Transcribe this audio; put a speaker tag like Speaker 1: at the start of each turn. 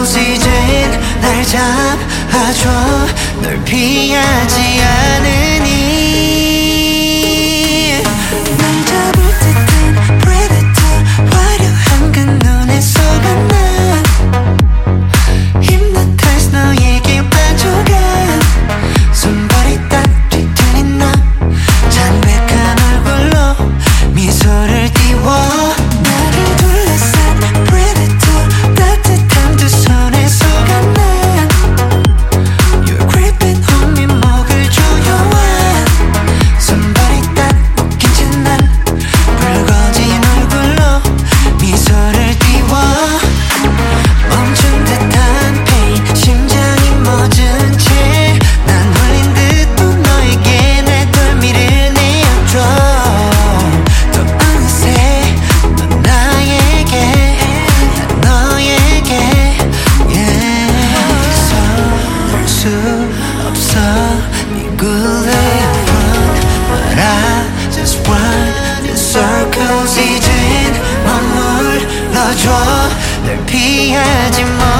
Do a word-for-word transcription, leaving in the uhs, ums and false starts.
Speaker 1: circles 이젠 날 잡아줘 널 피하지 않으니 날 잡을 듯한 predator 화려한 그 눈에 속아 나 Hypnotize 너에게 빠져가 손발이 따뜻한 나 창백한 얼굴로 미소를 띄워 나를 둘러싼 predator 따뜻한 두 손에 속아 나 You're creeping on me 목을 조여와 손발이 딱 묶인 채 난 붉어진 얼굴로 미소를 띄워 멈춘 듯한 pain 심장이 멎은 채 난 홀린 듯 또 너에게 내 덜미를 내어줘 또 어느새 넌 나에게 난 너에게 yeah. 서둘 수 없어 미굴의 front But I just run in circles 이젠 머물러줘 널 피하지 마